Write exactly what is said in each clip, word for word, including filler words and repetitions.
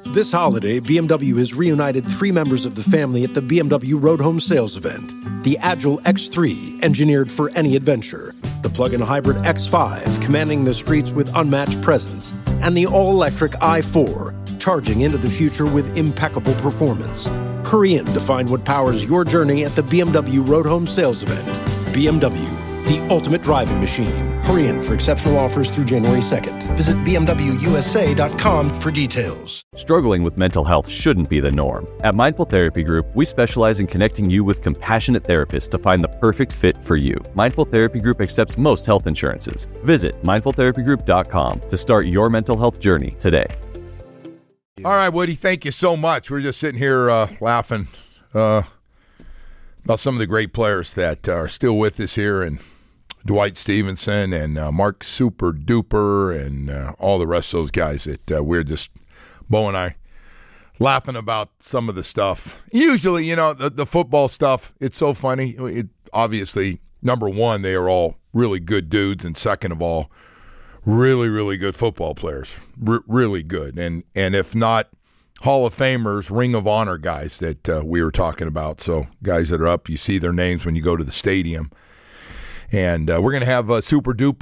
This holiday, B M W has reunited three members of the family at the B M W Road Home Sales event. The Agile X three, engineered for any adventure. The plug-in hybrid X five, commanding the streets with unmatched presence. And the all-electric i four, charging into the future with impeccable performance. Hurry in to find what powers your journey at the B M W Road Home Sales event. B M W, the ultimate driving machine. Hurry in for exceptional offers through January second. Visit b m w u s a dot com for details. Struggling with mental health shouldn't be the norm. At Mindful Therapy Group, we specialize in connecting you with compassionate therapists to find the perfect fit for you. Mindful Therapy Group accepts most health insurances. Visit mindful therapy group dot com to start your mental health journey today. All right, Woody, thank you so much. We're just sitting here uh, laughing uh, about some of the great players that are still with us here, and Dwight Stevenson and uh, Mark Super Duper and uh, all the rest of those guys that uh, we're just, Bo and I, laughing about some of the stuff. Usually, you know, the, the football stuff, it's so funny. It, obviously, number one, they are all really good dudes, and second of all, really, really good football players. R- really good. And, and if not Hall of Famers, Ring of Honor guys that uh, we were talking about. So guys that are up, you see their names when you go to the stadium. And uh, we're going to have uh, Super Dupe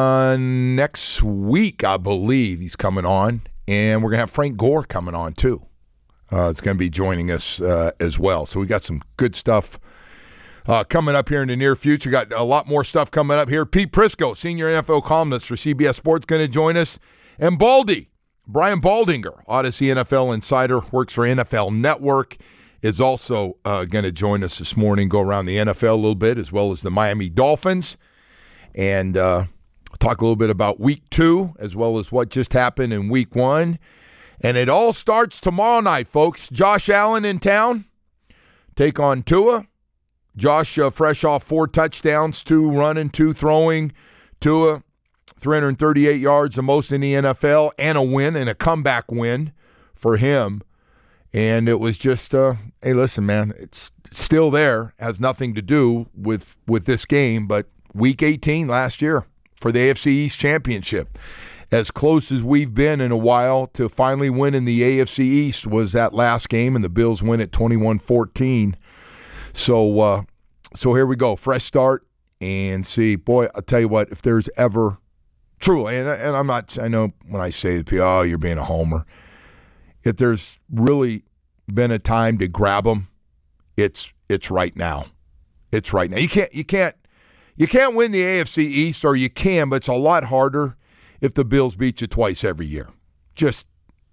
on next week, I believe. He's coming on. And we're going to have Frank Gore coming on, too. Uh, it's going to be joining us uh, as well. So we got some good stuff uh, coming up here in the near future. Got a lot more stuff coming up here. Pete Prisco, senior N F L columnist for C B S Sports, going to join us. And Baldy, Brian Baldinger, Odyssey N F L insider, works for N F L Network, is also uh, going to join us this morning, go around the N F L a little bit, as well as the Miami Dolphins, and uh, talk a little bit about week two, as well as what just happened in week one. And it all starts tomorrow night, folks. Josh Allen in town, take on Tua. Josh, uh, fresh off four touchdowns, two running, two throwing. Tua, three hundred thirty-eight yards, the most in the N F L, and a win, and a comeback win for him. And it was just, uh, hey, listen, man, it's still there. Has nothing to do with, with this game, but week eighteen last year for the A F C East Championship. As close as we've been in a while to finally winning the A F C East was that last game, and the Bills win at twenty-one fourteen. So, uh, so here we go. Fresh start, and see, boy, I'll tell you what, if there's ever, truly, and, and I'm not, I know when I say, oh, you're being a homer. If there's really been a time to grab them, it's it's right now. It's right now. You can't you can't you can't win the A F C East, or you can, but it's a lot harder if the Bills beat you twice every year. Just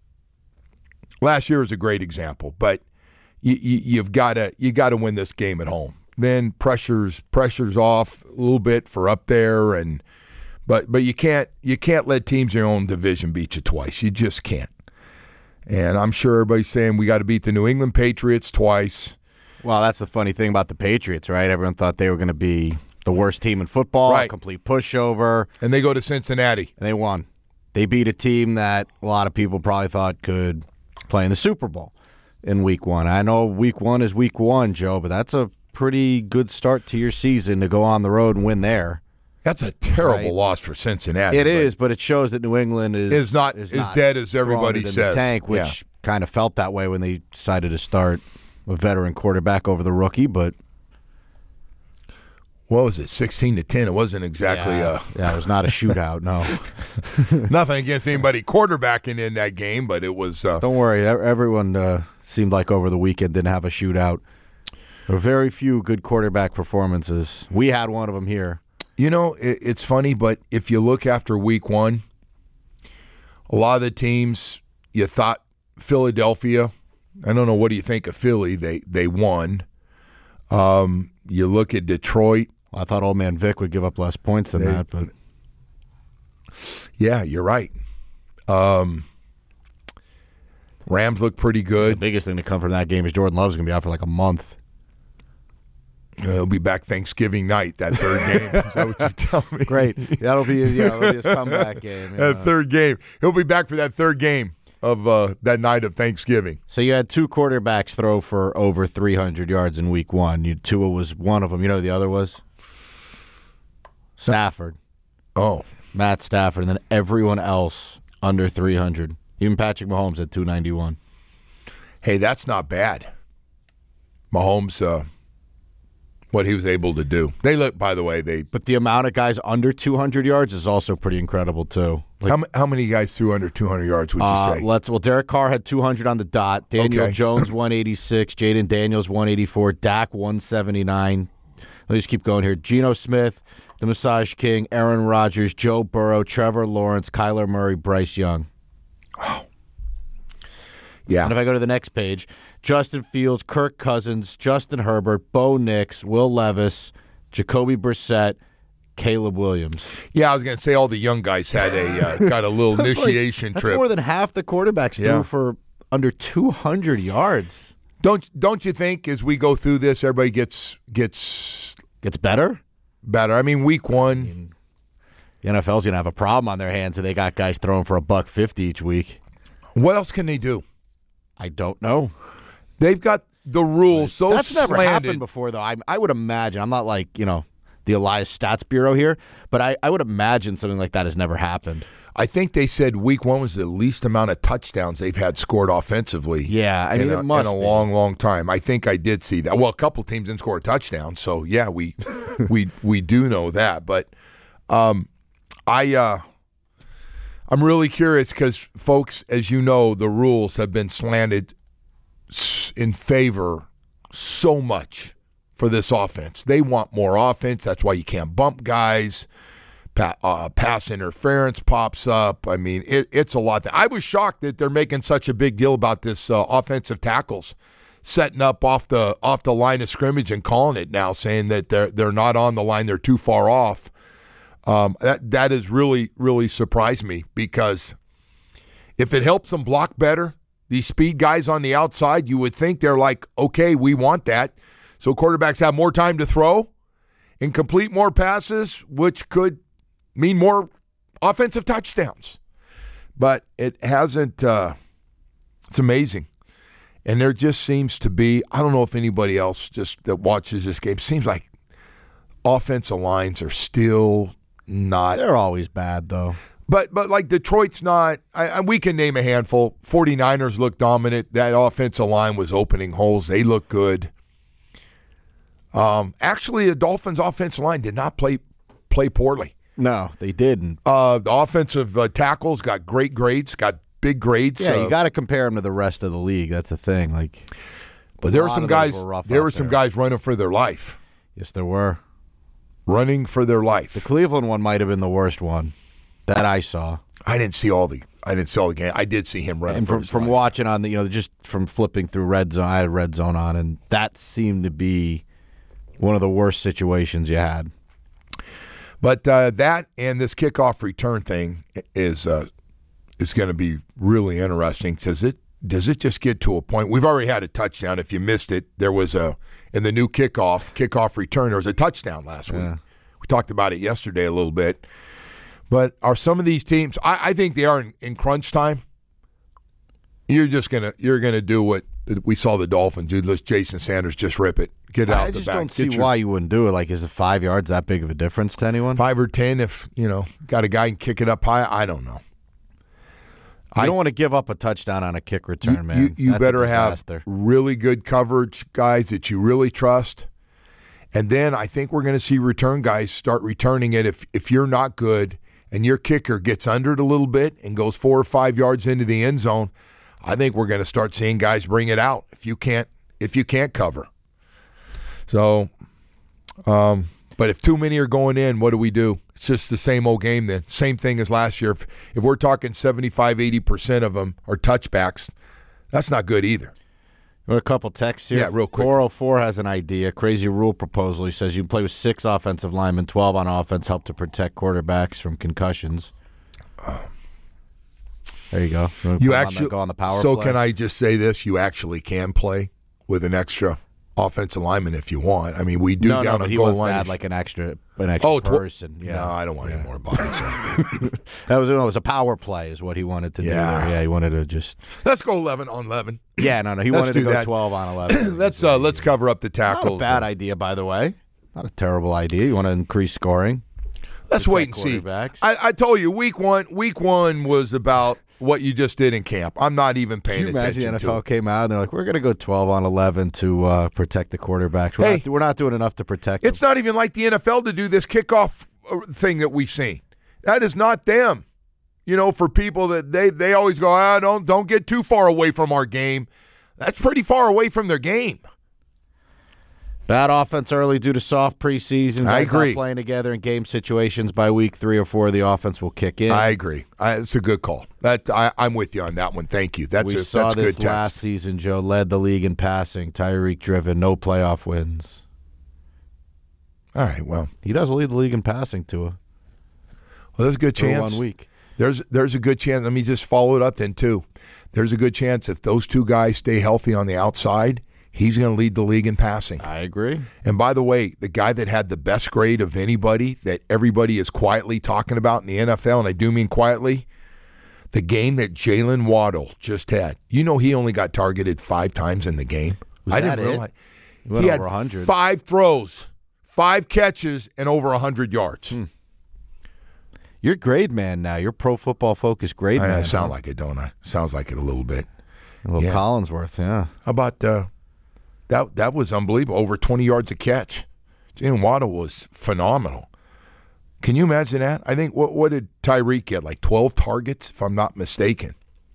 last year was a great example, but you, you, you've got to you got to win this game at home. Then pressure's pressure's off a little bit for up there, and but but you can't you can't let teams in your own division beat you twice. You just can't. And I'm sure everybody's saying we got to beat the New England Patriots twice. Well, that's the funny thing about the Patriots, right? Everyone thought they were going to be the worst team in football, right. A complete pushover. And they go to Cincinnati. And they won. They beat a team that a lot of people probably thought could play in the Super Bowl in week one. I know week one is week one, Joe, but that's a pretty good start to your season to go on the road and win there. That's a terrible right. loss for Cincinnati. It but is, but it shows that New England is, is not is as not dead as everybody in says. The tank, which yeah. kind of felt that way when they decided to start a veteran quarterback over the rookie. But what was it, sixteen to ten? It wasn't exactly yeah, a yeah. It was not a shootout. No, nothing against anybody quarterbacking in that game, but it was. Uh, Don't worry, everyone uh, seemed like over the weekend didn't have a shootout. There were very few good quarterback performances. We had one of them here. You know, it, it's funny, but if you look after week one, a lot of the teams, you thought Philadelphia, I don't know, what do you think of Philly? They they won. Um, you look at Detroit. Well, I thought Old Man Vic would give up less points than they, that, but yeah, you're right. Um, Rams look pretty good. The biggest thing to come from that game is Jordan Love's going to be out for like a month. Uh, he'll be back Thanksgiving night, that third game. Is that what you tell me? Great. That'll be, yeah, that'll be his comeback game. Yeah. That third game. He'll be back for that third game of uh, that night of Thanksgiving. So you had two quarterbacks throw for over three hundred yards in week one. You, Tua was one of them. You know who the other was? Stafford. Oh. Matt Stafford. And then everyone else under three hundred. Even Patrick Mahomes at two ninety-one. Hey, that's not bad. Mahomes, uh, what he was able to do. They look, by the way, they. But the amount of guys under two hundred yards is also pretty incredible, too. Like, how, how many guys threw under two hundred yards, would you uh, say? Let's. Well, Derek Carr had two hundred on the dot. Daniel Okay. Jones, one eighty-six. Jaden Daniels, one eighty-four. Dak, one seventy-nine. Let me just keep going here. Geno Smith, the Massage King, Aaron Rodgers, Joe Burrow, Trevor Lawrence, Kyler Murray, Bryce Young. Wow. Yeah. And if I go to the next page, Justin Fields, Kirk Cousins, Justin Herbert, Bo Nix, Will Levis, Jacoby Brissett, Caleb Williams. Yeah, I was going to say all the young guys had a uh, got a little That's initiation like, trip. That's more than half the quarterbacks Yeah. threw for under two hundred yards. Don't don't you think as we go through this, everybody gets gets Gets better? better? I mean, week one, The N F L's going to have a problem on their hands if they got guys throwing for a buck fifty each week. what else can they do? I don't know. They've got the rules so That's never slanted. happened before, though. I, I would imagine. I'm not like, you know, the Elias Stats Bureau here, but I, I would imagine something like that has never happened. I think they said week one was the least amount of touchdowns they've had scored offensively. Yeah, I in mean, a, it must in a be. long, long time. I think I did see that. Well, a couple teams didn't score a touchdown, so yeah, we we we do know that. But um, I uh, I'm really curious because, folks, as you know, the rules have been slanted s- in favor so much for this offense. They want more offense. That's why you can't bump guys. Pa- uh, pass interference pops up. I mean, it, it's a lot. I was shocked that they're making such a big deal about this uh, offensive tackles setting up off the off the line of scrimmage and calling it now, saying that they're they're not on the line, they're too far off. Um, that that has really really surprised me because if it helps them block better, these speed guys on the outside, you would think they're like, okay, we want that, so quarterbacks have more time to throw and complete more passes, which could mean more offensive touchdowns. But it hasn't, uh, it's amazing. And there just seems to be, I don't know if anybody else just that watches this game, seems like offensive lines are still not. They're always bad, though. But but like Detroit's not, I, I, we can name a handful. 49ers look dominant. That offensive line was opening holes. They look good. Um, actually, the Dolphins' offensive line did not play play poorly. No, they didn't. Uh, the offensive uh, tackles got great grades, got big grades. Yeah, uh, you got to compare them to the rest of the league. That's the thing. Like, but there a were lot some of those guys. were rough there out were some there. guys running for their life, yes, there were. running for their life. The Cleveland one might have been the worst one that I saw. I didn't see all the. I didn't see all the game. I did see him running And for from, his from life. watching on the, you know, just from flipping through Red Zone, I had Red Zone on, and that seemed to be one of the worst situations you had. But uh, that and this kickoff return thing is uh, is going to be really interesting because it does it just get to a point. We've already had a touchdown. If you missed it, there was a in the new kickoff kickoff return. There was a touchdown last week. Yeah. We talked about it yesterday a little bit. But are some of these teams? I, I think they are in, in crunch time. You're just gonna you're gonna do what we saw the Dolphins do. Let Jason Sanders just rip it, get it out I the just back. don't see Get your why you wouldn't do it. Like, is it five yards that big of a difference to anyone? five or ten. If you know, got a guy and kick it up high. I don't know. You I- don't want to give up a touchdown on a kick return, You, man. you, you That's a better have disaster. really good coverage guys that you really trust. And then I think we're going to see return guys start returning it. If if you're not good and your kicker gets under it a little bit and goes four or five yards into the end zone, I think we're going to start seeing guys bring it out if you can't if you can't cover. So, um, but if too many are going in, what do we do? It's just the same old game then. Same thing as last year. If, if we're talking seventy-five, eighty percent of them are touchbacks, that's not good either. A couple texts here. Yeah, real quick. four oh four has an idea, crazy rule proposal. He says you can play with six offensive linemen, twelve on offense, help to protect quarterbacks from concussions. There you go. You, wanna You put on actually the, go on the power So play? can I just say this? You actually can play with an extra offensive lineman if you want. I mean, we do no, down no, on but he goal wants line. to add like an extra, an extra oh, tw- person. Yeah. No, I don't want any more bodies. That was, no, it was a power play is what he wanted to Yeah. do there. Yeah, he wanted to just. Let's go eleven on eleven. Yeah, no, no, he Let's wanted to do go that. twelve on eleven. let's uh, let's cover up the Not tackles. a bad idea, by the way. Not a terrible idea. You want to increase scoring. Let's wait and see. I, I told you, week one, week one was about what you just did in camp. I'm not even paying Can you attention imagine the to N F L it. came out and they're like, we're going to go twelve on eleven to uh, protect the quarterbacks. We're, Hey, not, we're not doing enough to protect It's them. not even like the N F L to do this kickoff thing that we've seen. That is not them. You know, for people that they, they always go, ah, don't don't get too far away from our game. That's pretty far away from their game. Bad offense early due to soft preseason. I Guys agree. Not playing together in game situations. By week three or four, the offense will kick in. I agree. I, it's a good call. That I, I'm with you on that one. Thank you. That's we a, saw that's this good text. last season, Joe. Led the league in passing. Tyreek driven. No playoff wins. All right. Well, He does lead the league in passing, Tua. well, there's a good For chance. one week. There's there's a good chance. Let me just follow it up then too. There's a good chance if those two guys stay healthy on the outside, he's going to lead the league in passing. I agree. And by the way, the guy that had the best grade of anybody that everybody is quietly talking about in the N F L, and I do mean quietly, the game that Jalen Waddle just had. You know he only got targeted five times in the game. Was I that didn't it? realize. He went He over had one hundred. five throws, five catches, and over one hundred yards. Hmm. You're grade man now. You're Pro Football Focus grade I, man. I sound huh? like it, don't I? Sounds like it a little bit. A little yeah. Collinsworth, yeah. How about uh, that? That was unbelievable. Over twenty yards a catch. Jalen Waddle was phenomenal. Can you imagine that? I think what what did Tyreek get? Like twelve targets, if I'm not mistaken.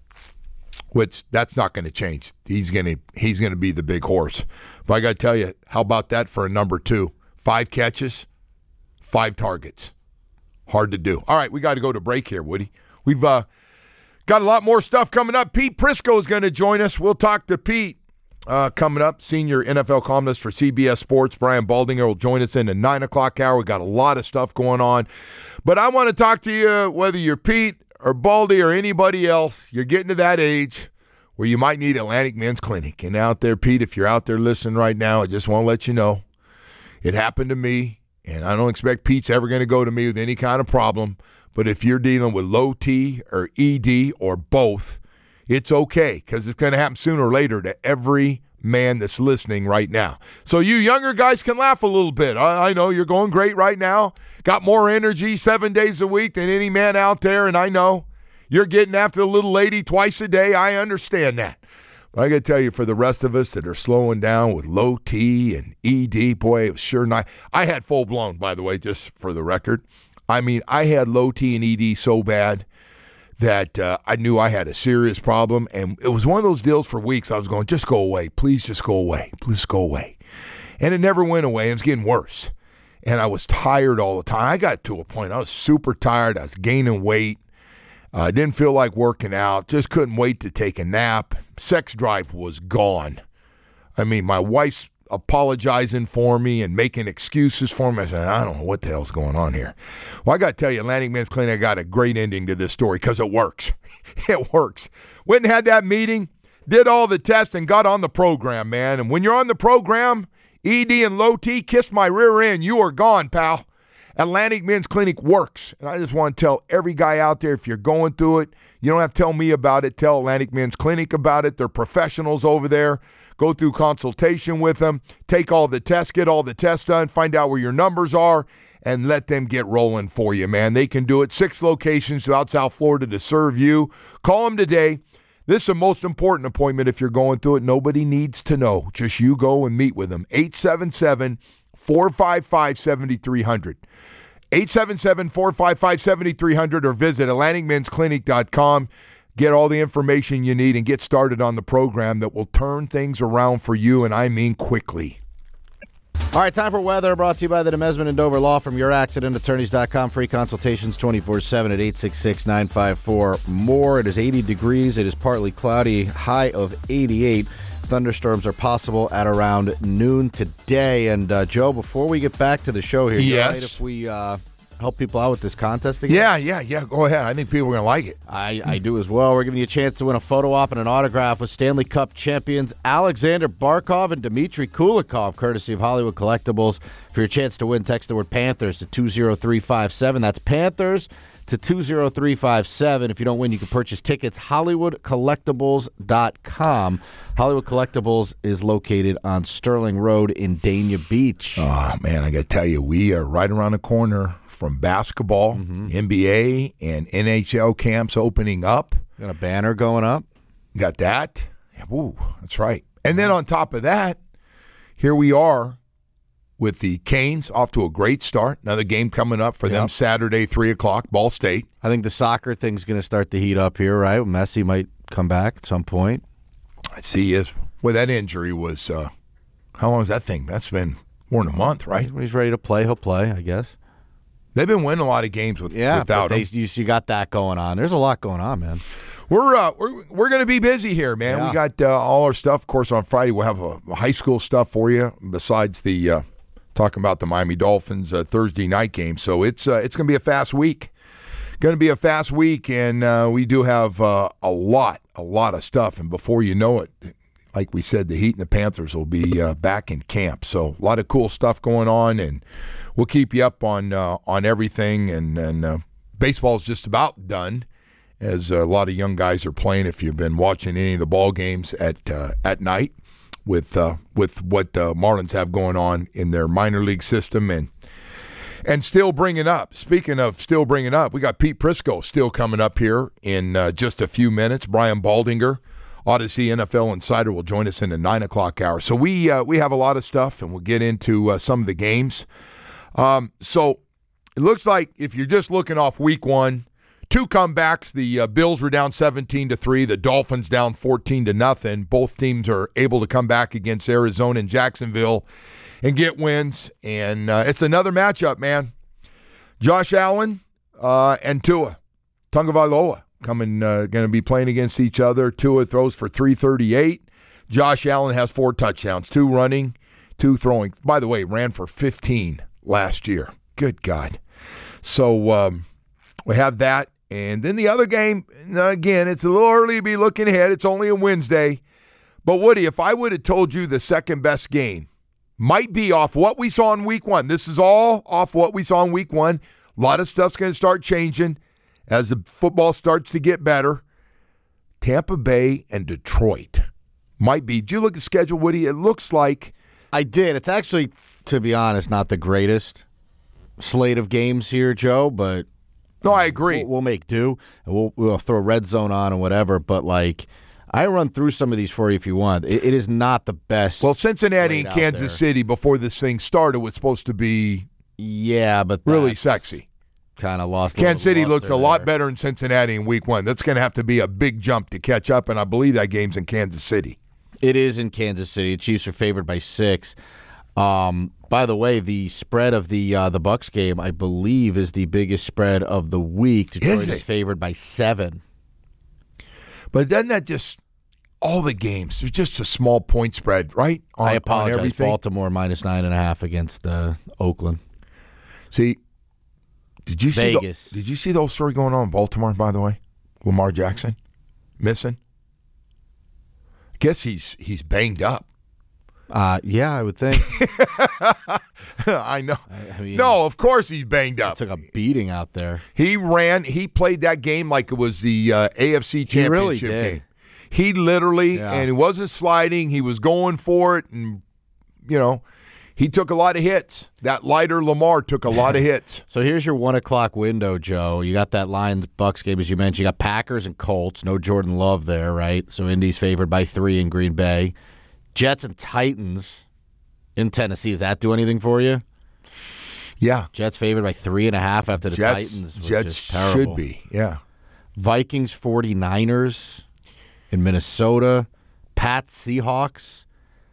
Which that's not going to change. He's going to he's going to be the big horse. But I got to tell you, how about that for a number two? Five catches, five targets. Hard to do. All right, we got to go to break here, Woody. We've uh, got a lot more stuff coming up. Pete Prisco is going to join us. We'll talk to Pete uh, coming up. Senior N F L columnist for C B S Sports, Brian Baldinger, will join us in the nine o'clock hour. We've got a lot of stuff going on. But I want to talk to you, whether you're Pete or Baldy or anybody else, you're getting to that age where you might need Atlantic Men's Clinic. And out there, Pete, if you're out there listening right now, I just want to let you know it happened to me. And I don't expect Pete's ever going to go to me with any kind of problem. But if you're dealing with low T or E D or both, it's okay because it's going to happen sooner or later to every man that's listening right now. So you younger guys can laugh a little bit. I, I know you're going great right now. Got more energy seven days a week than any man out there. And I know you're getting after the little lady twice a day. I understand that. But I got to tell you, for the rest of us that are slowing down with low T and E D, boy, it was sure not. I had full blown, by the way, just for the record. I mean, I had low T and E D so bad that uh, I knew I had a serious problem. And it was one of those deals for weeks. I was going, just go away. Please just go away. Please go away. And it never went away. And it's getting worse. And I was tired all the time. I got to a point, I was super tired. I was gaining weight. I uh, didn't feel like working out. Just couldn't wait to take a nap. Sex drive was gone. I mean, my wife's apologizing for me and making excuses for me. I said, I don't know what the hell's going on here. Well, I got to tell you, Atlantic Men's Clinic got a great ending to this story because it works. It works. Went and had that meeting, did all the tests, and got on the program, man. And when you're on the program, E D and low T, kiss my rear end. You are gone, pal. Atlantic Men's Clinic works. And I just want to tell every guy out there, if you're going through it, you don't have to tell me about it. Tell Atlantic Men's Clinic about it. They're professionals over there. Go through consultation with them. Take all the tests, get all the tests done, find out where your numbers are, and let them get rolling for you, man. They can do it. Six locations throughout South Florida to serve you. Call them today. This is the most important appointment if you're going through it. Nobody needs to know. Just you go and meet with them. eight seven seven, four five five, seven three zero zero. eight seven seven, four five five, seven three zero zero or visit atlantic men's clinic dot com. Get all the information you need and get started on the program that will turn things around for you, and I mean quickly. All right, time for weather brought to you by the Demesman and Dover Law from your accident attorneys dot com. Free consultations twenty-four seven at eight six six, nine five four, more. It is eighty degrees. It is partly cloudy, high of eighty-eight. Thunderstorms are possible at around noon today. And, uh, Joe, before we get back to the show here, Yes. right, if we uh, help people out with this contest again? Yeah, yeah, yeah. Go ahead. I think people are going to like it. I, I do as well. We're giving you a chance to win a photo op and an autograph with Stanley Cup champions Alexander Barkov and Dmitry Kulikov, courtesy of Hollywood Collectibles. For your chance to win, text the word Panthers to two zero three five seven. That's Panthers to two zero three five seven. If you don't win, you can purchase tickets, hollywood collectibles dot com. Hollywood Collectibles is located on Sterling Road in Dania Beach. Oh, man, I got to tell you, we are right around the corner from basketball, Mm-hmm. N B A, and N H L camps opening up. Got a banner going up. Got that. Ooh, that's right. And then on top of that, here we are with the Canes off to a great start. Another game coming up for them Yep. Saturday, three o'clock, Ball State. I think the soccer thing's going to start to heat up here, right? Messi might come back at some point. I see is well, that injury was, uh, how long is that thing? That's been more than a month, right? When he's ready to play, he'll play, I guess. They've been winning a lot of games with, Yeah, without but they, him. you, you got that going on. There's a lot going on, man. We're uh, we're we're going to be busy here, man. Yeah. We got uh, all our stuff. Of course, on Friday we'll have a, a high school stuff for you. Besides the uh, talking about the Miami Dolphins uh, Thursday night game, so it's uh, it's going to be a fast week. Going to be a fast week, and uh, we do have uh, a lot, a lot of stuff. And before you know it, like we said, the Heat and the Panthers will be uh, back in camp. So a lot of cool stuff going on, and we'll keep you up on uh, on everything. And and uh, baseball's just about done, as a lot of young guys are playing. If you've been watching any of the ball games at uh, at night, with uh, with what uh, Marlins have going on in their minor league system, and and still bringing up. Speaking of still bringing up, we got Pete Prisco still coming up here in uh, just a few minutes. Brian Baldinger, Odyssey N F L Insider, will join us in the nine o'clock hour. So we uh, we have a lot of stuff, and we'll get into uh, some of the games. Um, so it looks like if you're just looking off week one, two comebacks. The uh, Bills were down seventeen to three. The Dolphins down fourteen to nothing. Both teams are able to come back against Arizona and Jacksonville and get wins. And uh, it's another matchup, man. Josh Allen uh, and Tua Tagovailoa coming, uh, going to be playing against each other. Tua throws for three thirty-eight. Josh Allen has four touchdowns, two running, two throwing. By the way, ran for fifteen last year. Good God. So um, we have that. And then the other game, again, it's a little early to be looking ahead. It's only a Wednesday. But, Woody, if I would have told you the second best game might be off what we saw in week one. This is all off what we saw in week one. A lot of stuff's going to start changing as the football starts to get better. Tampa Bay and Detroit might be. Did you look at the schedule, Woody? It looks like. I did. It's actually, to be honest, not the greatest slate of games here, Joe, but No, I agree. we'll, we'll make do. And we'll, we'll throw red zone on and whatever, but like, I run through some of these for you if you want. It, it is not the best. Well, Cincinnati slate and out Kansas there. City before this thing started was supposed to be Yeah, but really sexy. Kind of lost. Kansas City looked looks a lot better than Cincinnati in week one. That's going to have to be a big jump to catch up, and I believe that game's in Kansas City. It is in Kansas City. The Chiefs are favored by six. Um, by the way, the spread of the uh, the Bucs game, I believe, is the biggest spread of the week. Detroit Is is, it? favored by seven. But doesn't that just all the games? There's just a small point spread, right? On, I on apologize. everything. Baltimore minus nine and a half against uh, Oakland. See, did you see? Vegas. The, did you see the whole story going on in Baltimore? By the way, Lamar Jackson missing. I guess he's he's banged up. Uh, yeah, I would think. I know. I mean, No, of course he's banged up. took a beating out there. He ran. He played that game like it was the uh, A F C He really Championship did. game. He literally, Yeah. and he wasn't sliding. He was going for it, and you know, he took a lot of hits. That lighter Lamar took a lot of hits. So here's your one o'clock window, Joe. You got that Lions Bucks game as you mentioned. You got Packers and Colts. No Jordan Love there, right? So Indy's favored by three in Green Bay. Jets and Titans in Tennessee. Does that do anything for you? Yeah, Jets favored by three and a half after the Jets. Titans. Was Jets just terrible. should be. Yeah. Vikings, 49ers in Minnesota. Pats, Seahawks.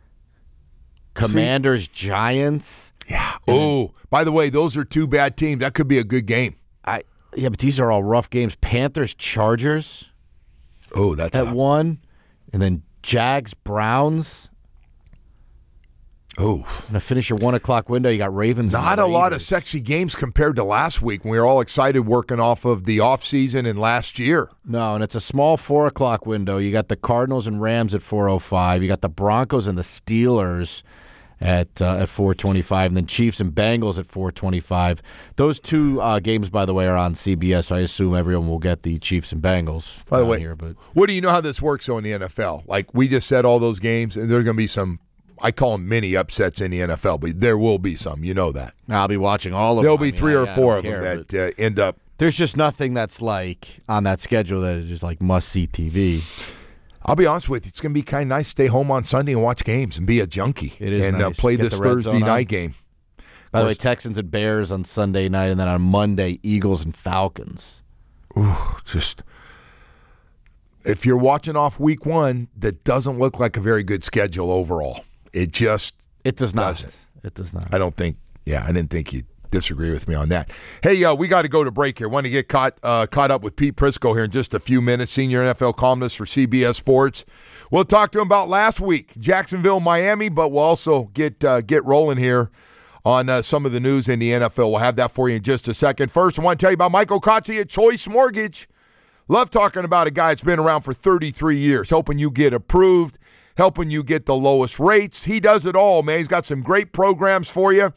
Commanders, Giants. Yeah. Oh, by the way, those are two bad teams. That could be a good game. I yeah, but these are all rough games. Panthers, Chargers Oh, that's at a, one, and then Jags, Browns. oh. And to finish your one o'clock window, you got Ravens. and Not a lot of Raiders. sexy games compared to last week when we were all excited working off of the offseason and last year. No, and it's a small four o'clock window. You got the Cardinals and Rams at four oh five. You got the Broncos and the Steelers at uh, at four twenty-five, and then Chiefs and Bengals at four twenty-five. Those two uh, games, by the way, are on C B S, so I assume everyone will get the Chiefs and Bengals. By the down way, here, but what do you know how this works though in the N F L? Like we just said all those games, and there are going to be some I call them mini upsets in the N F L, but there will be some. You know that. I'll be watching all of There'll them. be three I or mean, four I of them care, that uh, end up. There's just nothing that's like on that schedule that is just like must-see T V. I'll be honest with you. It's going to be kind of nice to stay home on Sunday and watch games and be a junkie. It is and nice. uh, play Get this the red Thursday zone night on. game. By the way, Texans and Bears on Sunday night, and then on Monday, Eagles and Falcons. Ooh, just if you're watching off week one, that doesn't look like a very good schedule overall. It just It does not. doesn't. It does not. I don't think. Yeah, I didn't think you'd disagree with me on that. Hey, uh, we got to go to break here. Want to get caught uh, caught up with Pete Prisco here in just a few minutes, senior N F L columnist for C B S Sports. We'll talk to him about last week, Jacksonville, Miami, but we'll also get uh, get rolling here on uh, some of the news in the N F L. We'll have that for you in just a second. First, I want to tell you about Michael Kotze at Choice Mortgage. Love talking about a guy that's been around for thirty-three years, helping you get approved, helping you get the lowest rates. He does it all, man. He's got some great programs for you.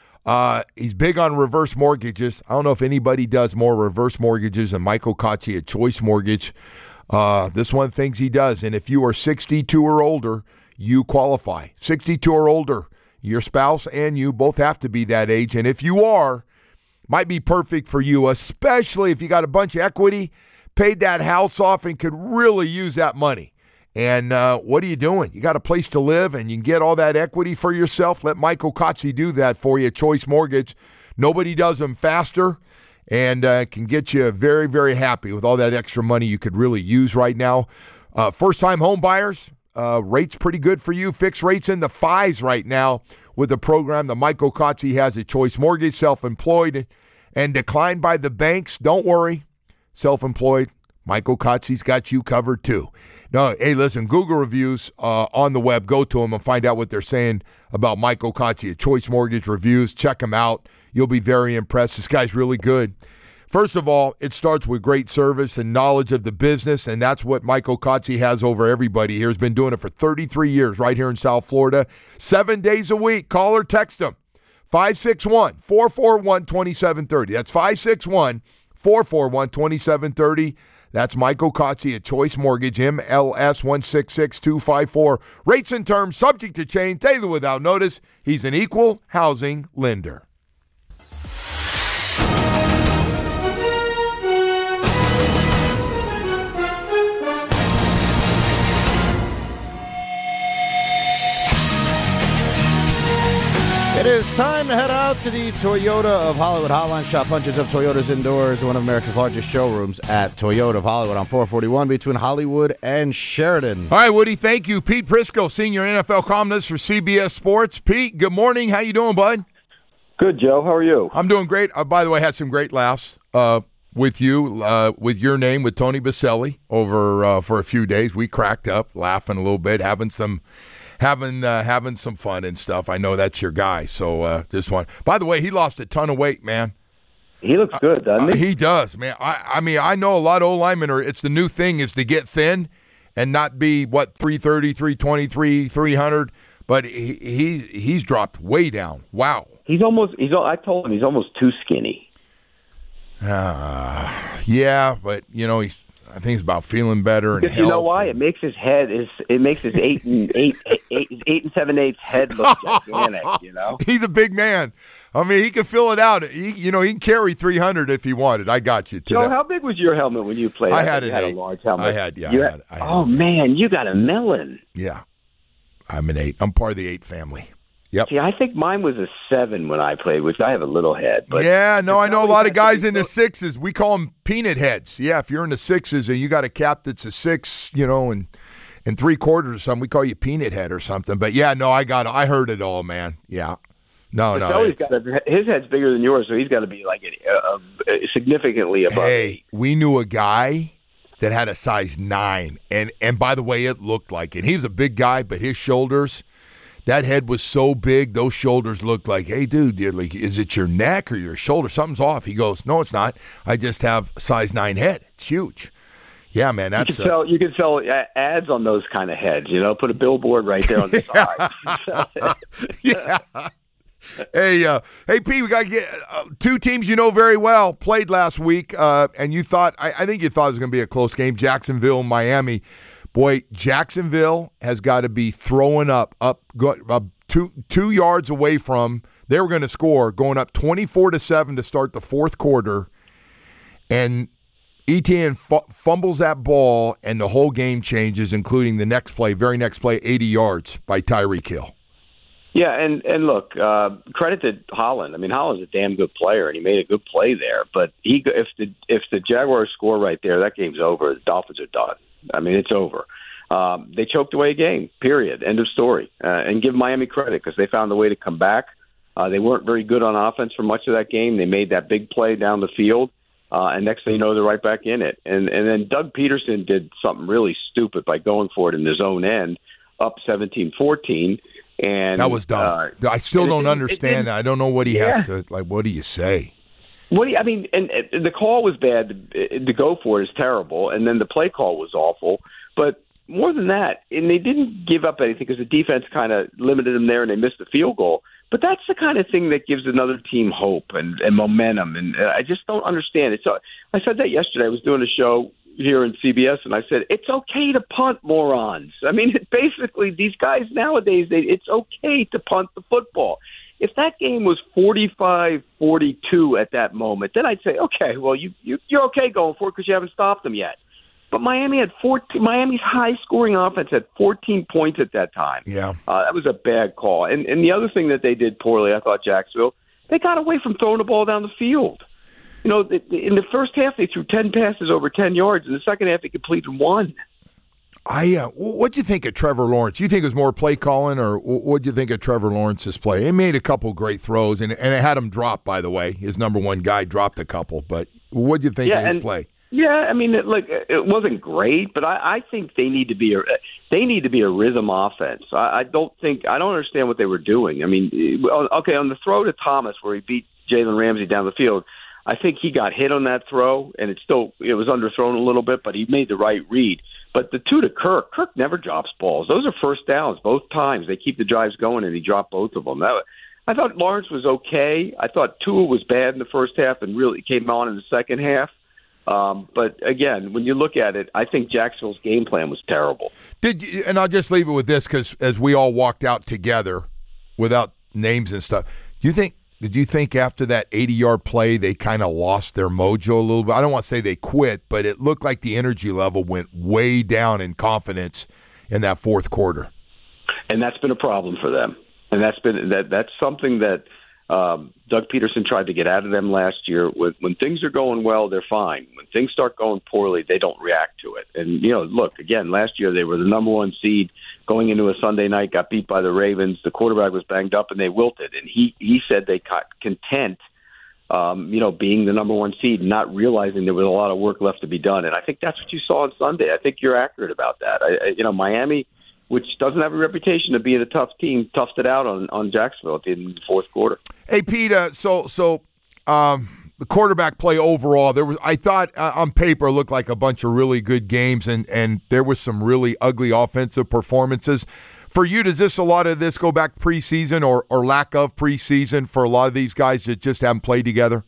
Uh, he's big on reverse mortgages. I don't know if anybody does more reverse mortgages than Michael Kotze at Choice Mortgage. Uh, this one of the things he does, and if you are sixty-two or older, you qualify. sixty-two or older, your spouse and you both have to be that age. And if you are, might be perfect for you, especially if you got a bunch of equity, paid that house off, and could really use that money. And uh, what are you doing? You got a place to live, and you can get all that equity for yourself. Let Michael Kotze do that for you at Choice Mortgage. Nobody does them faster, and uh, can get you very, very happy with all that extra money you could really use right now. Uh, first-time home buyers, uh, rates pretty good for you. Fixed rates in the fives right now with the program that Michael Kotze has at Choice Mortgage. Self-employed and declined by the banks. Don't worry. Self-employed, Michael Kotze's got you covered too. No, hey, listen, Google reviews uh, on the web. Go to them and find out what they're saying about Michael Kotze at Choice Mortgage Reviews. Check him out. You'll be very impressed. This guy's really good. First of all, it starts with great service and knowledge of the business, and that's what Michael Kotze has over everybody here. He's been doing it for thirty-three years right here in South Florida, seven days a week. Call or text him, five six one, four four one, two seven three zero. That's five six one, four four one, two seven three zero. That's Michael Kotze at Choice Mortgage, M L S one six six two five four. Rates and terms subject to change, daily without notice. He's an equal housing lender. It is time to head out to the Toyota of Hollywood Hotline. Shop hundreds of Toyotas indoors in one of America's largest showrooms at Toyota of Hollywood on four forty-one between Hollywood and Sheridan. All right, Woody, thank you. Pete Prisco, senior N F L columnist for C B S Sports. Pete, good morning. How you doing, bud? Good, Joe. How are you? I'm doing great. Uh, by the way, I had some great laughs uh, with you, uh, with your name, with Tony Baselli over uh, for a few days. We cracked up, laughing a little bit, having some having uh, having some fun and stuff. I know that's your guy, so uh, just want. By the way, he lost a ton of weight, man. He looks good, doesn't Uh, he? he does, man. I, I mean, I know a lot of O-linemen are. It's the new thing is to get thin and not be what three thirty, three twenty-three, three hundred. But he, he he's dropped way down. Wow. He's almost. He's. I told him he's almost too skinny. Uh, yeah, but you know, he's. I think it's about feeling better and Because you know health why? and- It makes his head is. It makes his eight and eight, eight, eight and seven eighths head look gigantic. You know. He's a big man. I mean, he can fill it out. He, you know, he can carry three hundred if he wanted. I got you. To Joe, that. how big was your helmet when you played? I thought had you an had eight. a large helmet. I had, yeah, You I had- I had oh an eight. man, you got a melon. Yeah, I'm an eight. I'm part of the eight family. Yep. See, I think mine was a seven when I played, which I have a little head. But yeah, no, I know a probably lot of got to guys be in the close. sixes. We call them peanut heads. Yeah, if you're in the sixes and you got a cap that's a six, you know, and and three quarters or something, we call you peanut head or something. But yeah, no, I got, I heard it all, man. Yeah, no, no. Joey's it's- got a, his head's bigger than yours, so he's got to be like a, a, a significantly above. Hey, we knew a guy that had a size nine, and and by the way, it looked like it. He was a big guy, but his shoulders, that head was so big, those shoulders looked like, hey, dude, you're like, is it your neck or your shoulder? Something's off. He goes, no, it's not. I just have a size nine head. It's huge. Yeah, man, You that's could sell. You could sell uh, ads on those kind of heads. You know, put a billboard right there on the side. yeah. Hey, uh, hey, Pete, we got to get uh, two teams you know very well played last week, uh, and you thought, I, I think you thought it was going to be a close game, Jacksonville, Miami. Boy, Jacksonville has got to be throwing up, up, go, up two two yards away from. They were going to score, going up twenty-four to seven to start the fourth quarter, and Etienne f- fumbles that ball, and the whole game changes, including the next play, very next play, eighty yards by Tyreek Hill. Yeah, and and look, uh, credit to Holland. I mean, Holland's a damn good player, and he made a good play there. But he, if the if the Jaguars score right there, that game's over. The Dolphins are done. I mean, it's over. Um, they choked away a game. Period. End of story. Uh, and give Miami credit because they found a way to come back. Uh, they weren't very good on offense for much of that game. They made that big play down the field, uh, and next thing you know, they're right back in it. And and then Doug Peterson did something really stupid by going for it in his own end, up seventeen fourteen. And that was dumb. Uh, I still don't it, understand. It, it, I don't know what he yeah. has to like. What do you say? What do you, I mean, and, and the call was bad. To, to go for it is terrible, and then the play call was awful. But more than that, and they didn't give up anything because the defense kind of limited them there, and they missed the field goal. But that's the kind of thing that gives another team hope and, and momentum, and I just don't understand it. So I said that yesterday. I was doing a show here in C B S, and I said, it's okay to punt, morons. I mean, it basically, these guys nowadays, they, it's okay to punt the football. If that game was forty-five forty-two at that moment, then I'd say, okay, well, you, you, you're okay going for it because you haven't stopped them yet. But Miami had fourteen. Miami's high-scoring offense had fourteen points at that time. Yeah, uh, that was a bad call. And, and the other thing that they did poorly, I thought, Jacksonville, they got away from throwing the ball down the field. You know, in the first half, they threw ten passes over ten yards. In the second half, they completed one. I uh, what do you think of Trevor Lawrence? Do you think it was more play calling, or what do you think of Trevor Lawrence's play? He made a couple great throws, and and it had him drop. By the way, his number one guy dropped a couple. But what do you think yeah, of his and, play? Yeah, I mean, it, like it wasn't great, but I, I think they need to be a they need to be a rhythm offense. I, I don't think I don't understand what they were doing. I mean, okay, on the throw to Thomas where he beat Jalen Ramsey down the field. I think he got hit on that throw, and it still it was underthrown a little bit, but he made the right read. But the two to Kirk, Kirk never drops balls. Those are first downs both times. They keep the drives going, and he dropped both of them. That, I thought Lawrence was okay. I thought Tua was bad in the first half and really came on in the second half. Um, but, again, when you look at it, I think Jacksonville's game plan was terrible. Did you, and I'll just leave it with this because as we all walked out together without names and stuff, do you think Did you think after that eighty-yard play they kind of lost their mojo a little bit? I don't want to say they quit, but it looked like the energy level went way down in confidence in that fourth quarter. And that's been a problem for them. And that's been that that's something that um, Doug Peterson tried to get out of them last year. When, when things are going well, they're fine. When things start going poorly, they don't react to it. And, you know, look, again, last year they were the number one seed going into a Sunday night, got beat by the Ravens. The quarterback was banged up, and they wilted. And he, he said they got content, um, you know, being the number one seed, not realizing there was a lot of work left to be done. And I think that's what you saw on Sunday. I think you're accurate about that. I, I, you know, Miami, which doesn't have a reputation of being a tough team, toughed it out on, on Jacksonville at the end of the fourth quarter. Hey, Pete, uh, so so um, the quarterback play overall, there was I thought uh, on paper it looked like a bunch of really good games, and, and there was some really ugly offensive performances. For you, does this a lot of this go back preseason or, or lack of preseason for a lot of these guys that just haven't played together?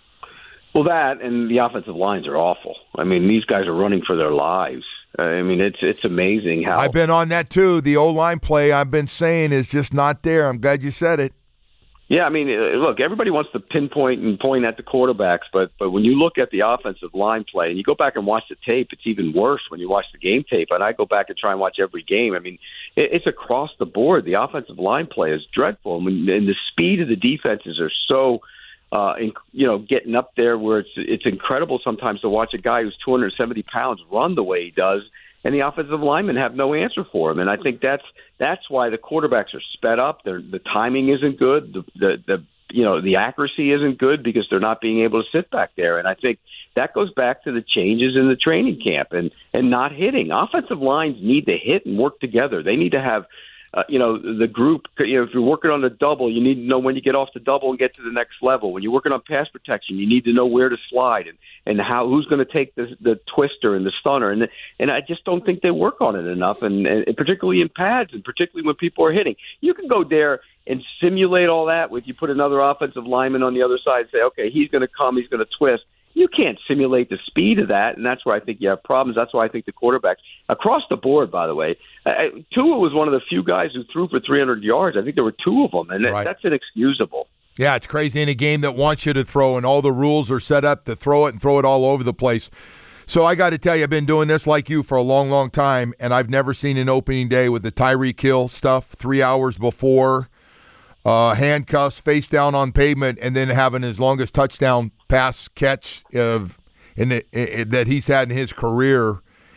Well, that and the offensive lines are awful. I mean, these guys are running for their lives. I mean, it's it's amazing how I've been on that too. The O-line play I've been saying is just not there. I'm glad you said it. Yeah, I mean, look, everybody wants to pinpoint and point at the quarterbacks, but but when you look at the offensive line play and you go back and watch the tape, it's even worse when you watch the game tape. And I go back and try and watch every game. I mean, it, it's across the board. The offensive line play is dreadful, and, when, and the speed of the defenses are so, uh, in, you know, getting up there where it's it's incredible sometimes to watch a guy who's two hundred seventy pounds run the way he does, and the offensive linemen have no answer for him. And I think that's that's why the quarterbacks are sped up. They're, the timing isn't good. The, the the you know the accuracy isn't good because they're not being able to sit back there. And I think that goes back to the changes in the training camp and and not hitting. Offensive lines need to hit and work together. They need to have. Uh, you know, the group, you know, if you're working on a double, you need to know when you get off the double and get to the next level. When you're working on pass protection, you need to know where to slide and, and how who's going to take the, the twister and the stunner. And and I just don't think they work on it enough, and, and particularly in pads and particularly when people are hitting. You can go there and simulate all that with you put another offensive lineman on the other side and say, okay, he's going to come, he's going to twist. You can't simulate the speed of that, and that's where I think you have problems. That's why I think the quarterbacks across the board, by the way, uh, Tua was one of the few guys who threw for three hundred yards. I think there were two of them, and that, right. that's inexcusable. Yeah, it's crazy in a game that wants you to throw, and all the rules are set up to throw it and throw it all over the place. So I got to tell you, I've been doing this like you for a long, long time, and I've never seen an opening day with the Tyreek Hill stuff three hours before, uh, handcuffs, face down on pavement, and then having his longest touchdown pass catch of in the, in, that he's had in his career,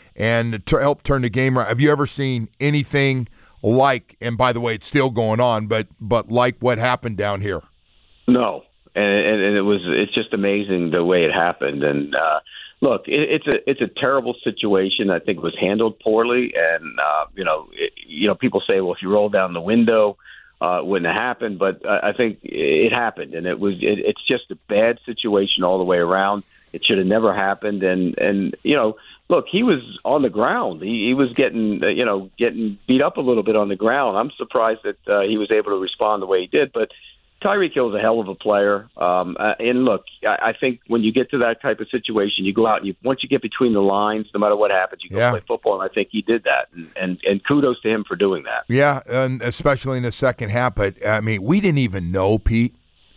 and to help turn the game around. Have you ever seen anything like? And by the way, it's still going on, but but like what happened down here? No, and and, and it was it's just amazing the way it happened. And uh, look, it, it's a it's a terrible situation. I think it was handled poorly, and uh, you know it, you know people say, well, if you roll down the window, uh, it wouldn't have happened. But I, I think it happened, and it was it, it's just a bad situation all the way around. It should have never happened, and and you know. Look, he was on the ground. He, he was getting, uh, you know, getting beat up a little bit on the ground. I'm surprised that uh, he was able to respond the way he did. But Tyreek Hill is a hell of a player. Um, uh, and look, I, I think when you get to that type of situation, you go out and you once you get between the lines, no matter what happens, you go yeah. play football. And I think he did that. And, and and kudos to him for doing that. Yeah, and especially in the second half. But I mean, we didn't even know, Pete,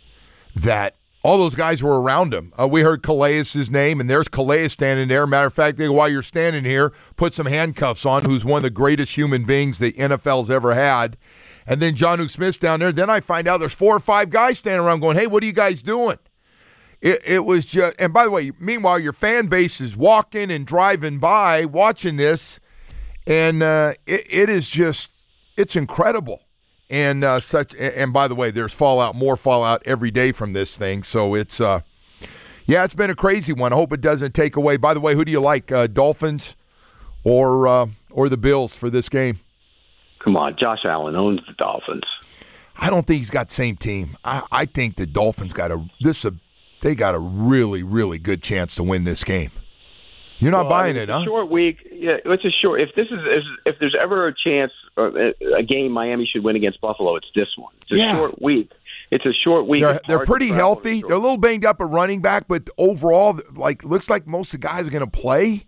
that all those guys were around him. Uh, we heard Calais' name, and there's Calais standing there. Matter of fact, while you're standing here, put some handcuffs on, who's one of the greatest human beings the N F L's ever had. And then Jonnu Smith's down there. Then I find out there's four or five guys standing around going, hey, what are you guys doing? It, it was just – and by the way, meanwhile, your fan base is walking and driving by watching this, and uh, it, it is just – it's incredible. And uh, such, and by the way, there's fallout, more fallout every day from this thing. So it's, uh, yeah, it's been a crazy one. I hope it doesn't take away. By the way, who do you like, uh, Dolphins or uh, or the Bills for this game? Come on, Josh Allen owns the Dolphins. I don't think he's got the same team. I, I think the Dolphins got a this a they got a really really good chance to win this game. You're not well, buying I mean, it, it's huh? A short week. Yeah, it's a short. If this is if there's ever a chance, or a game Miami should win against Buffalo, it's this one. It's a yeah. short week. It's a short week. They're, they're pretty healthy. They're a little banged up at running back, but overall, like looks like most of the guys are going to play.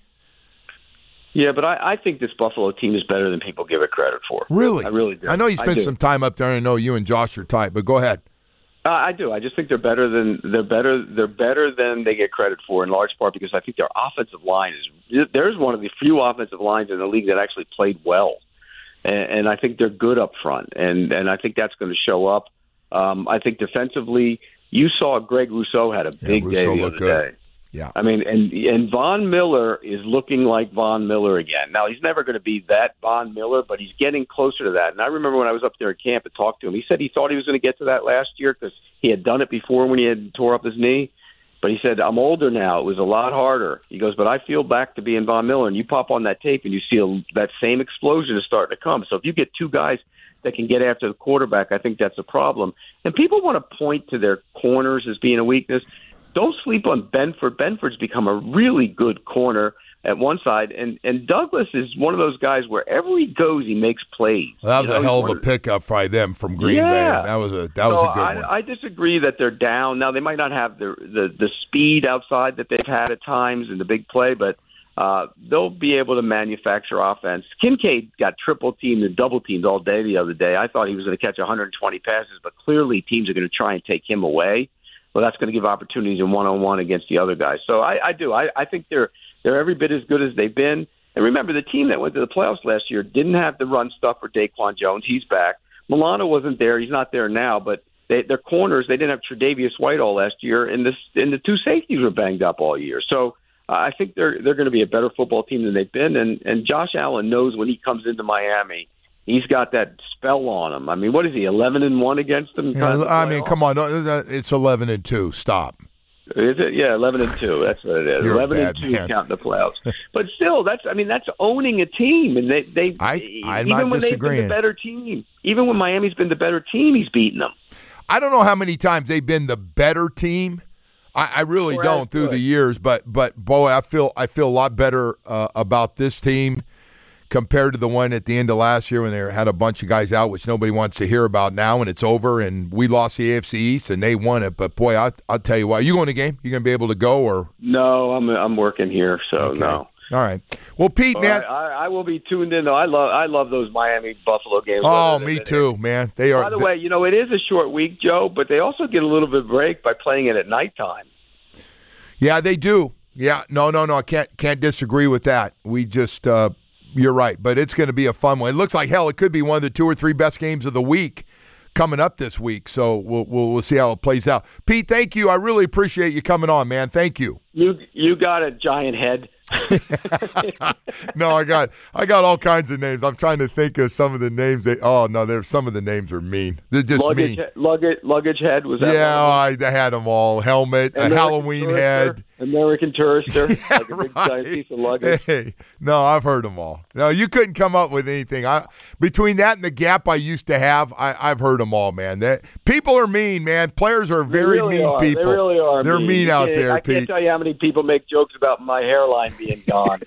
Yeah, but I, I think this Buffalo team is better than people give it credit for. Really, I really do. I know you spent some time up there, and I know you and Josh are tight. But go ahead. Uh, I do. I just think they're better than they're better. They're better than they get credit for, in large part because I think their offensive line is. There's one of the few offensive lines in the league that actually played well, and, and I think they're good up front, and and I think that's going to show up. Um, I think defensively, you saw Greg Rousseau had a big yeah, day Rousseau the other good. day. Yeah, I mean, and and Von Miller is looking like Von Miller again. Now he's never going to be that Von Miller, but he's getting closer to that. And I remember when I was up there at camp and talked to him, he said he thought he was going to get to that last year because he had done it before when he had tore up his knee. But he said, I'm older now. It was a lot harder. He goes, but I feel back to being Von Miller. And you pop on that tape and you see a, that same explosion is starting to come. So if you get two guys that can get after the quarterback, I think that's a problem. And people want to point to their corners as being a weakness. Don't sleep on Benford. Benford's become a really good corner at one side, and, and Douglas is one of those guys wherever he goes, he makes plays. Well, that was you know, a hell of a pickup by them from Green yeah. Bay. That was a that was so a good I, one. I disagree that they're down. Now, they might not have the, the, the speed outside that they've had at times in the big play, but uh, they'll be able to manufacture offense. Kincaid got triple teamed and double teamed all day the other day. I thought he was going to catch one hundred twenty passes, but clearly teams are going to try and take him away. Well, that's going to give opportunities in one-on-one against the other guys. So I, I do. I, I think they're they're every bit as good as they've been. And remember, the team that went to the playoffs last year didn't have the run stuff for Daquan Jones. He's back. Milano wasn't there. He's not there now. But they, their corners, they didn't have Tre'Davious White all last year, and, this, and the two safeties were banged up all year. So uh, I think they're they're going to be a better football team than they've been. And, and Josh Allen knows when he comes into Miami, he's got that spell on him. I mean, what is he, eleven and one against them? Yeah, I mean, come on. It's eleven and two. Stop. Is it? Yeah, eleven and two. That's what it is. You're eleven and two counting the playoffs. But still, that's I mean, that's owning a team. And they, they I, I'm even not when disagreeing. they've been the better team, even when Miami's been the better team, he's beaten them. I don't know how many times they've been the better team. I, I really or don't through good. the years. But, but boy, I feel I feel a lot better uh, about this team. compared to the one at the end of last year when they had a bunch of guys out, which nobody wants to hear about now, and it's over, and we lost the A F C East, and they won it. But, boy, I, I'll tell you what. Are you going to the game? You going to be able to go? Or No, I'm I'm working here, so okay. no. All right. Well, Pete, All man. right, I, I will be tuned in, though. I love I love those Miami Buffalo games. Oh, me too, man. They are. By the way, you know, it is a short week, Joe, but they also get a little bit of break by playing it at nighttime. Yeah, they do. Yeah, no, no, no. I can't can't disagree with that. We just, uh, you're right, but it's going to be a fun one. It looks like hell. It could be one of the two or three best games of the week coming up this week. So we'll we'll, we'll see how it plays out. Pete, thank you. I really appreciate you coming on, man. Thank you. You you got a giant head. no, I got I got all kinds of names. I'm trying to think of some of the names. They, oh no, there's some of the names are mean. They're just luggage, mean. Luggage, luggage head was that? Yeah, I, I had them all. Helmet, American a Halloween tourister, head, American Tourister, yeah, like a big right. giant piece of luggage. Hey, no, I've heard them all. No, you couldn't come up with anything. I between that and the gap I used to have, I, I've heard them all, man. That people are mean, man. Players are very really mean are. people. They really are. They're mean, mean out there, I Pete. can't tell you how many people make jokes about my hairline being gone.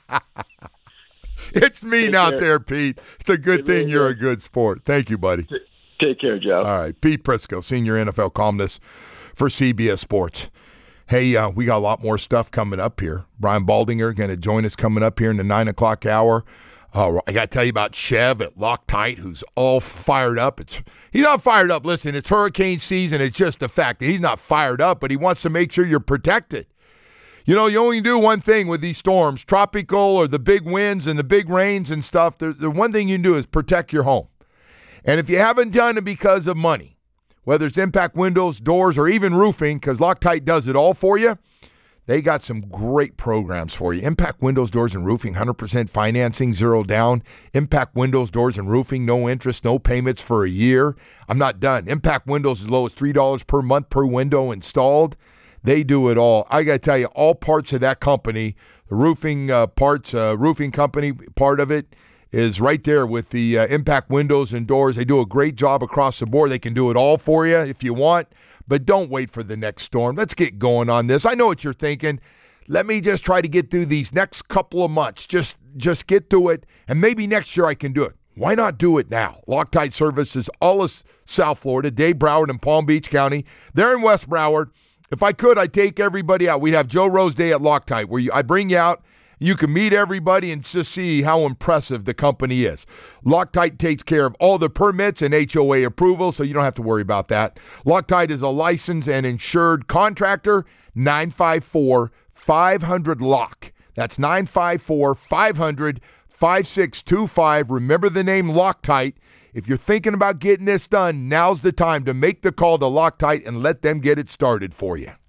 It's mean Take out care. there, Pete. It's a good It thing really you're is. a good sport. Thank you, buddy. Take care, Joe. All right, Pete Prisco, senior N F L columnist for C B S Sports. Hey, uh, we got a lot more stuff coming up here. Brian Baldinger going to join us coming up here in the nine o'clock hour. Uh, I got to tell you about Chev at Loctite, who's all fired up. It's He's not fired up. Listen, it's hurricane season. It's just a fact that he's not fired up, but he wants to make sure you're protected. You know, you only do one thing with these storms, tropical or the big winds and the big rains and stuff. The, the one thing you can do is protect your home. And if you haven't done it because of money, whether it's impact windows, doors, or even roofing, because Loctite does it all for you, they got some great programs for you. Impact windows, doors, and roofing, one hundred percent financing, zero down. Impact windows, doors, and roofing, no interest, no payments for a year. I'm not done. Impact windows as low as three dollars per month per window installed. They do it all. I got to tell you, all parts of that company, the roofing uh, parts, uh, roofing company part of it is right there with the uh, Impact windows and doors. They do a great job across the board. They can do it all for you if you want, but don't wait for the next storm. Let's get going on this. I know what you're thinking. Let me just try to get through these next couple of months. Just, just get through it, and maybe next year I can do it. Why not do it now? Loctite services all of South Florida, Dade, Broward, and Palm Beach County. They're in West Broward. If I could, I'd take everybody out. We'd have Joe Rose Day at Loctite, where you, I bring you out. You can meet everybody and just see how impressive the company is. Loctite takes care of all the permits and H O A approval, so you don't have to worry about that. Loctite is a licensed and insured contractor. nine five four, five hundred, L O C K. That's nine five four, five hundred, five six two five. Remember the name Loctite. If you're thinking about getting this done, now's the time to make the call to Loctite and let them get it started for you.